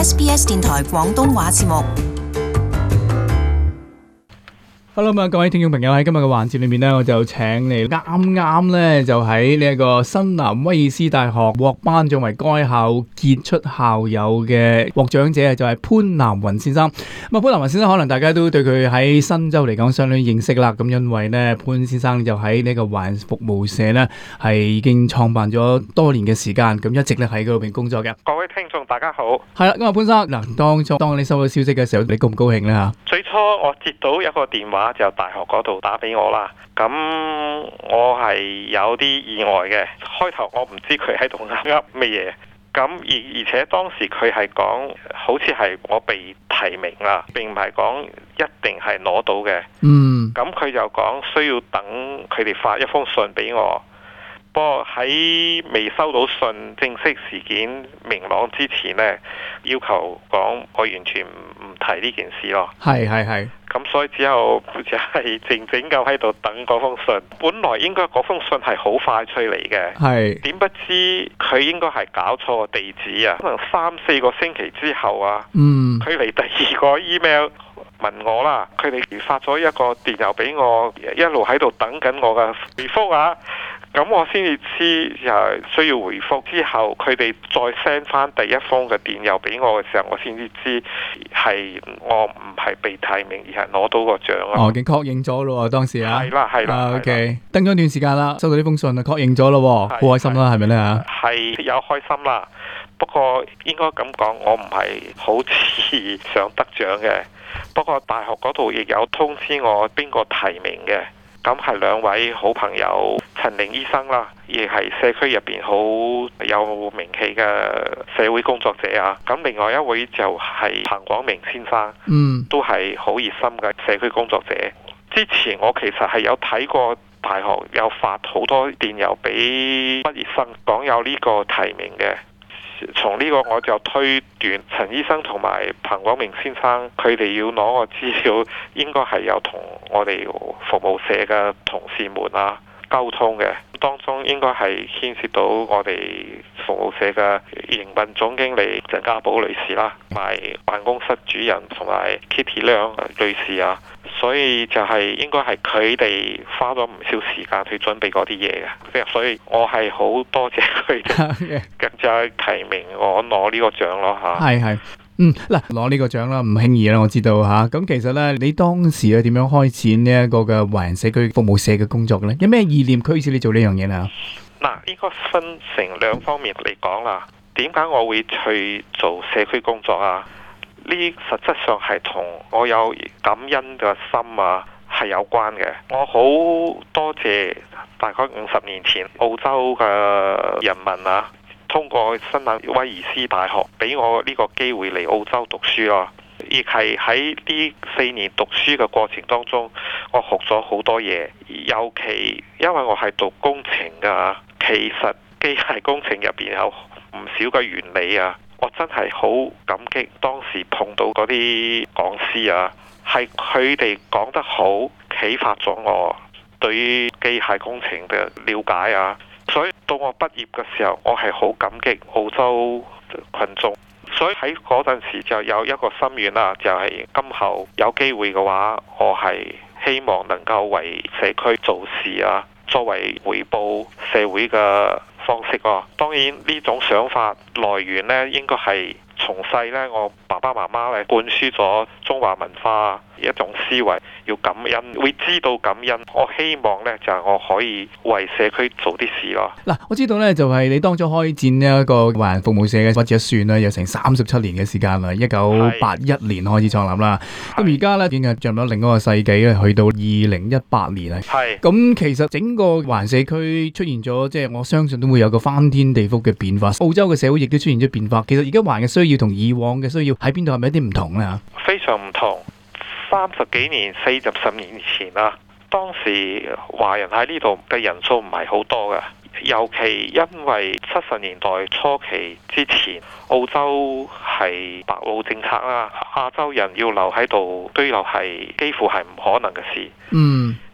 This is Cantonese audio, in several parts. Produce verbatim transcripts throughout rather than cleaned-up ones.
S B S 電台廣東話節目。 Hello 各位聽眾朋友，喺今日嘅環節裏面呢，我就請嚟啱啱呢就喺呢一個新南威爾斯大學獲頒獎為該校傑出校友嘅獲獎者，就係潘南雲先生。咁啊，潘南雲先生可能大家都對佢喺新州嚟講相當認識啦。咁因為呢，潘先生就喺呢個華人服務社呢係已經創辦咗多年嘅時間，咁一直咧喺嗰邊工作嘅。 各位聽眾大家好。 係啦，咁啊潘生嗱，當初當你收到消息嘅時候，你高唔高興呢？吓？ 最初我接到一個電話，就大學嗰度打俾我啦。咁我係有啲意外嘅，開頭我唔知佢喺度噏噏乜嘢。咁而而且當時佢係講，好似係我被提名啦，並唔係講一定係攞到嘅。 嗯。 咁佢就講需要等佢哋發一封信俾我。不過喺未收到信正式事件明朗之前呢，要求講我完全唔提呢件事咯。 係係係。咁所以之後就係靜靜咁喺度等嗰封信。本來應該嗰封信係好快脆嚟嘅，係點不知佢應該係搞錯個地址啊！可能三四個星期之後啊，嗯，佢嚟第二個 email 問我啦，佢哋發咗一個電郵俾我，一路喺度等緊我嘅回覆啊！咁我先至知又需要回覆，之後佢哋再 send 翻第一封嘅電郵俾我嘅時候，我先至知係我唔係被提名，而係攞到個獎啊！ 哦，已經確認咗咯，當時啊， 係啦係啦、啊、 ，OK，等咗一段時間啦，收到呢封信啊，確認咗咯，好開心啦，係咪咧嚇？ 係有開心啦，不過應該咁講，我唔係好似想得獎嘅，不過大學嗰度亦有通知我邊個提名嘅。咁係兩位好朋友，陳玲醫生啦，亦係社區入邊好有名氣嘅社會工作者啊。咁另外一位就係彭廣明先生，嗯，都係好熱心嘅社區工作者。之前我其實係有睇過大學有發好多電郵俾畢業生，講有呢個提名嘅。從呢個我就推斷陳醫生同埋彭廣明先生佢哋要攞個資料，應該係有同我哋服務社嘅同事們啊溝通嘅，當中應該係牽涉到我哋服務社嘅營運總經理鄭家寶女士啦，同埋辦公室主任同埋 Kitty 梁女士啊，所以就係應該係佢哋花咗唔少時間去準備嗰啲嘢嘅，所以我係好多謝佢哋，咁就係提名我攞呢個獎咯嚇。係係。嗯，嗱，攞呢個獎啦，唔輕易啦，我知道吓。咁其實咧，你當時咧點樣開展呢一個嘅華人社區服務社嘅工作嘅咧？有咩意念驅使你做呢樣嘢咧？嗱，應該分成兩方面嚟講啦。點解我會去做社區工作啊？呢實質上係同我有感恩嘅心啊係有關嘅。我好多謝大概五十年前澳洲嘅人民啊，通過新南威爾斯大學俾我呢個機會嚟澳洲讀書咯，亦係喺呢四年讀書嘅過程當中，我學咗好多嘢。尤其因為我係讀工程㗎，其實機械工程入邊有唔少嘅原理啊，我真係好感激當時碰到嗰啲講師啊，係佢哋講得好，啟發咗我對於機械工程嘅了解啊。所以到我畢業嘅時候，我係好感激澳洲群眾，所以喺嗰陣時就有一個心願啦，就係今後有機會嘅話，我係希望能夠為社區做事啊，作為回報社會嘅方式啊。當然呢種想法來源呢，應該係從細呢，我爸爸媽媽咧灌輸咗中華文化一種思維，要感恩，會知道感恩。我希望呢，就係我可以為社區做啲事咯。嗱，我知道呢，就係你當初開展呢一個華人服務社嘅，或者一算啦，有成三十七年嘅時間啦，一九八一年開始創立啦。咁而家呢，已經係進入咗另一個世紀咧，去到二零一八年啊。係。咁其實整個華人社區出現咗，即係我相信都會有個翻天地覆嘅變化。澳洲嘅社會亦都出現咗變化。其實而家華人嘅需要同以往嘅需要喺邊度係咪一啲唔同呢？非常唔同。三十幾年、四十十年前啦，當時華人喺呢度嘅人數唔係好多嘅，尤其因為七十年代初期之前，澳洲係白澳政策啦，亞洲人要留喺度居留係幾乎係唔可能嘅事。嗯，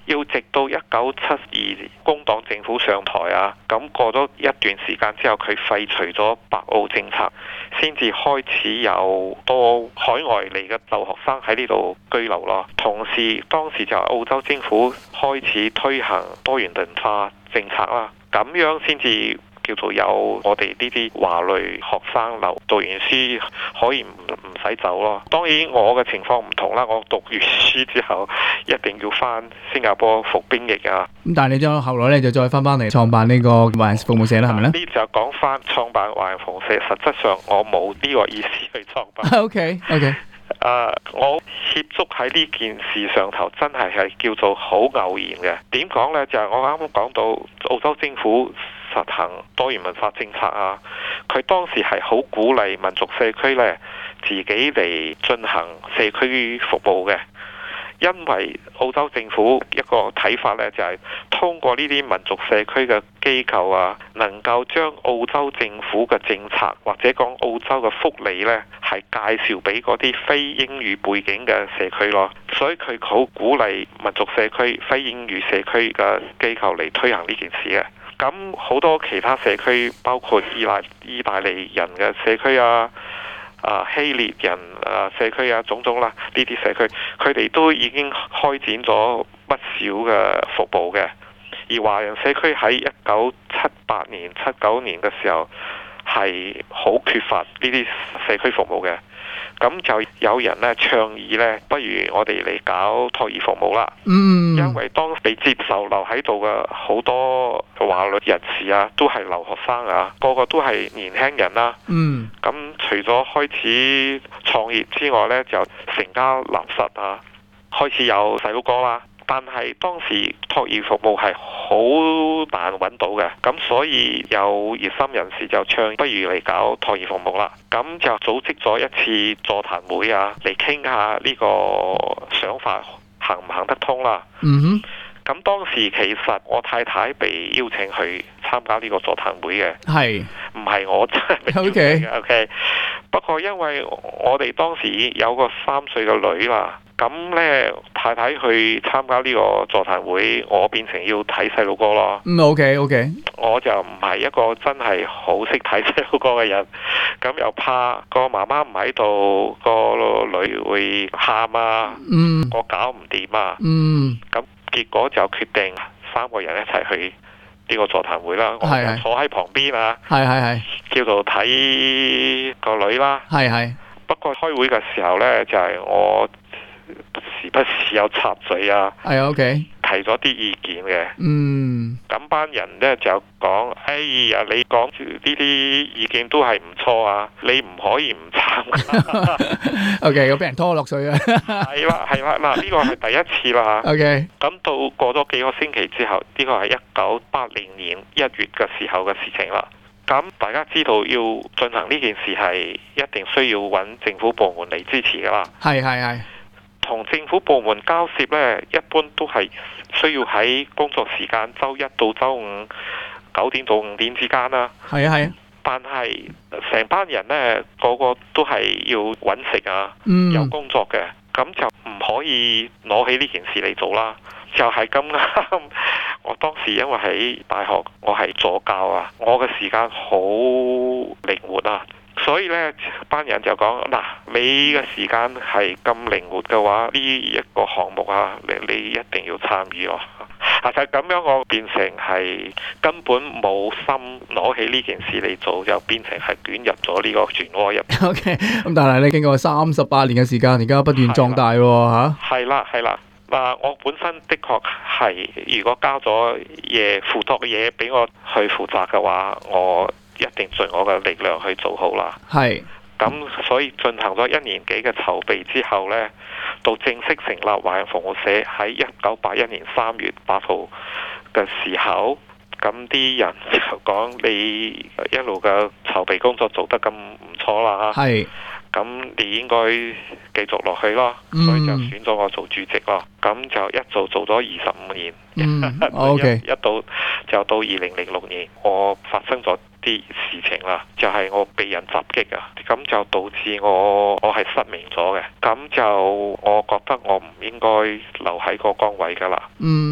要直到一九七二工黨政府上台啊，咁過咗一段時間之後，佢廢除咗白澳政策，先至開始有多海外嚟嘅留學生喺呢度居留咯。同時當時就澳洲政府開始推行多元文化政策啦，咁樣先至叫做有我哋呢啲華裔學生留讀完書可以唔唔使走咯。當然我嘅情況唔同啦，我讀完書之後一定要翻新加坡服兵役啊。 咁但係你就後來咧就再翻翻嚟創辦呢個華人服務社啦，係咪咧？ 呢就講翻創辦華人服務社，實質上我冇呢個意思去創辦。 O K O K。 Uh, 我涉足喺呢件事上頭，真係係叫做好偶然嘅。點講呢？就係、是、我啱啱講到澳洲政府實行多元文化政策啊，佢當時係好鼓勵民族社區呢自己嚟進行社區服務嘅。因為澳洲政府一個睇法呢，就係、是、通過呢啲民族社區嘅機構啊，能夠將澳洲政府嘅政策或者講澳洲嘅福利呢，係介紹俾嗰啲非英語背景嘅社區咯。所以佢好鼓勵民族社區、非英語社區嘅機構嚟推行呢件事嘅。咁好多其他社區，包括意大意大利人嘅社區啊。啊，希臘人啊社區啊，種種啦，呢啲社區佢哋都已經開展咗不少嘅服務嘅。而華人社區喺一九七八年、七九年嘅時候係好缺乏呢啲社區服務嘅。咁就有人咧倡議咧，不如我哋嚟搞托兒服務啦。嗯，因為當被接受留喺度嘅好多華裔人士啊，都係留學生啊，個個都係年輕人啦。嗯，咁除咗開始創業之外咧，就成家立室啊，開始有細佬哥啦。但係當時托兒服務係好難揾到嘅，咁所以有熱心人士就倡不如嚟搞托兒服務啦。咁就組織咗一次座談會啊，嚟傾下呢個想法行唔行得通啦。嗯哼。咁當時其實我太太被邀請去參加呢個座談會嘅，係唔係我真係被邀請嘅？O K。不過因為我哋當時有個三歲嘅女啦。咁呢，太太去參加呢個座談會，我變成要睇細路哥咯。嗯，OK OK。我就唔係一個真係好識睇細路哥嘅人，咁又怕個媽媽唔喺度，個女會喊啊，嗯，我搞唔掂啊，嗯，咁結果就決定三個人一齊去呢個座談會啦。我就坐喺旁邊啊，係係係，叫做睇個女啦，係係。不過開會嘅時候呢，就係、是、我。時不時有插嘴啊，係 OK，提咗啲意見嘅。嗯，咁班人咧就講：哎呀，你講住呢啲意見都係唔錯啊，你唔可以唔參加。OK，我俾人拖落水啊。係啦，係啦，嗱，呢個係第一次啦。OK，咁到過咗幾個星期之後，呢個係一九八零年一月嘅時候嘅事情啦。咁大家知道要進行呢件事係一定需要揾政府部門嚟支持噶啦。係係係。同政府部門交涉呢，一般都係需要喺工作時間周一到周五九點到五點之間啦。係啊係啊。但係成班人呢，個個都係要揾食啊，嗯、有工作嘅，咁就唔可以攞起呢件事嚟做啦。就係咁啱，我當時因為喺大學，我係助教啊，我嘅時間好靈活啊。所以呢班人就講嗱，你嘅時間係咁靈活嘅話，呢一個項目啊，你你一定要參與哦。啊，就咁樣，我變成係根本冇心攞起呢件事嚟做，就變成係捲入咗呢個漩渦入。O K，咁但係你經過三十八年嘅時間，而家不斷壯大喎嚇。係啦係啦，嗱，我本身的確係，如果交咗嘢付託嘅嘢俾我去負責嘅話，我一定盡我嘅力量去做好啦。係，咁所以進行咗一年幾嘅籌備之後呢，到正式成立華人服務社喺一九八一年三月八號嘅時候，咁啲人就講你一路嘅籌備工作做得咁唔錯啦。係，咁你應該繼續落去咯。嗯、所以就選咗我做主席咯。咁就一做做咗二十五年。嗯、o、okay. 一, 一到就到二零零六年，我發生咗啲事情啦，就係、是、我被人襲擊啊，咁就導致我我係失明咗嘅，咁就我覺得我唔應該留喺個崗位噶啦。嗯。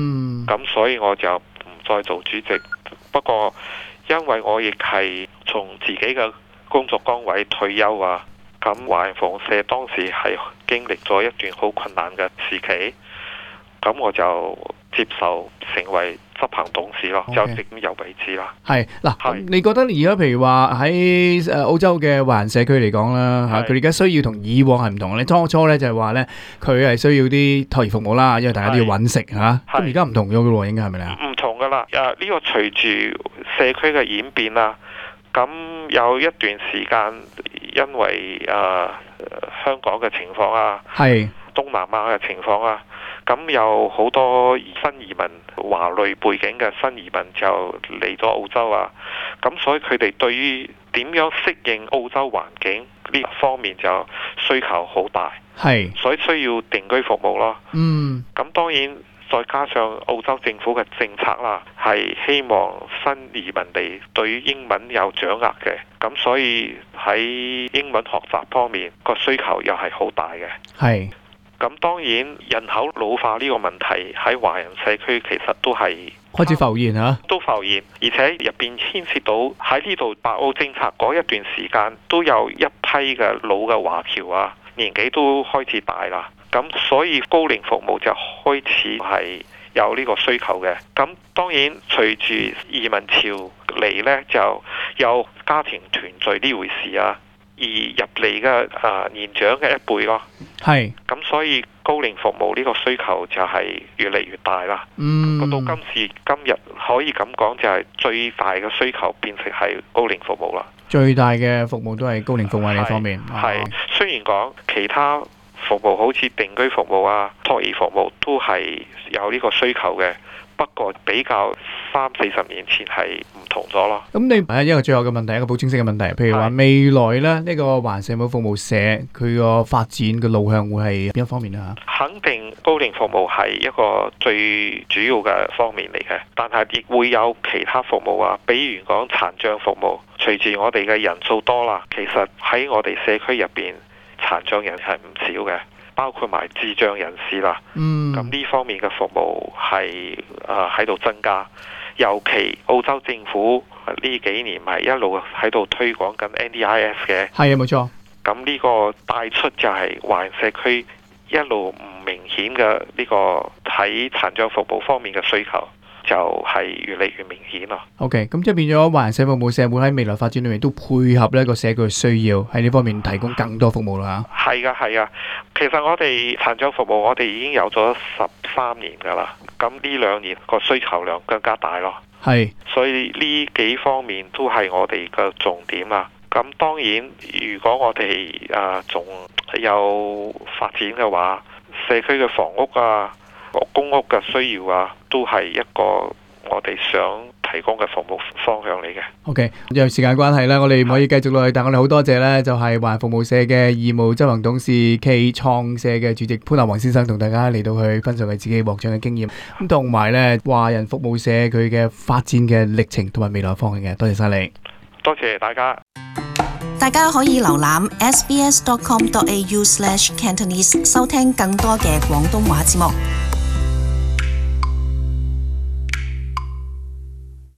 嗯。 咁所以我就唔再做主席。不過因為我亦係從自己嘅工作崗位退休啊，咁華人服務社當時係經歷咗一段好困難嘅時期，咁我就接受成為執行董事咯， Okay. 就直咁有位置啦。 係嗱，你覺得而家譬如話喺誒澳洲嘅華人社區嚟講啦嚇，佢哋而家需要同以往係唔同。你當初咧就係話咧，佢係需要啲托兒服務啦，因為大家都要揾食嚇。咁而家唔同咗嘅喎，應該係咪咧？ 唔同噶啦，誒、啊、呢、呢個隨住社區嘅演變啦，咁有一段時間因為誒、呃、香港嘅情況啊， 係東南亞嘅情況啊。咁有好多新移民華裔背景嘅新移民就嚟咗澳洲啊，咁所以佢哋對於點樣適應澳洲環境呢方面就需求好大， 係， 所以需要定居服務咯。 嗯， 咁當然再加上澳洲政府嘅政策啦，係希望新移民哋對於英文有掌握嘅，咁所以喺英文學習方面個需求又係好大嘅。 係。 咁當然人口老化呢個問題喺華人社區其實都係開始浮現嚇， 都浮現，而且入邊牽涉到喺呢度白澳政策嗰一段時間都有一批嘅老嘅華僑啊，年紀都開始大啦，咁所以高齡服務就開始係有呢個需求嘅。咁當然隨住移民潮嚟呢，就有家庭團聚呢回事啊，而入嚟嘅啊年長嘅一輩咯，係咁，所以高齡服務呢個需求就係越嚟越大啦。嗯，到今時今日可以咁講，就係最大嘅需求變成係高齡服務啦。最大嘅服務都係高齡服務呢方面。係、哦、雖然講其他服務好似定居服務啊、托兒服務都係有呢個需求嘅。不過比較三四十年前係唔同咗咯。咁你係一個最後嘅問題，一個好清晰嘅問題。譬如話未來咧，呢個華人社會服務社佢個發展嘅路向會係邊一方面啊？肯定高齡服務係一個最主要嘅方面嚟嘅，但係亦會有其他服務啊，比如講殘障服務。隨住我哋嘅人數多啦，其實喺我哋社區入邊，殘障人係唔少嘅。包括埋智障人士啦，咁呢、嗯、方面嘅服務係誒喺度增加，尤其澳洲政府呢幾年咪一路喺度推廣緊 N D I S 嘅，係啊冇錯。咁呢個帶出就係華人社區一路唔明顯嘅呢個喺殘障服務方面嘅需求。就係越嚟越明顯咯。OK，咁即係變咗華人社服務社會喺未來發展裏面都配合呢個社區嘅需要，喺呢方面提供更多服務啦嚇。係噶係啊，其實我哋殘障服務我哋已經有咗十三年噶啦，咁呢兩年個需求量更加大咯。係，所以呢幾方面都係我哋嘅重點啦。咁當然，如果我哋啊仲有發展嘅話，社區嘅房屋啊、公屋嘅需要啊，都係一個我哋想提供嘅服務方向嚟嘅。OK， 因為時間關係咧，我哋唔可以繼續落去，但我哋好多謝咧，就係華人服務社嘅義務執行董事暨創社嘅主席潘立宏先生，同大家嚟到去分享佢自己獲獎嘅經驗，咁同埋咧華人服務社佢嘅發展嘅歷程同埋未來方向嘅。多謝晒你，多謝大家。 大家可以瀏覽 s b s dot com dot a u slash cantonese 收聽更多嘅廣東話節目。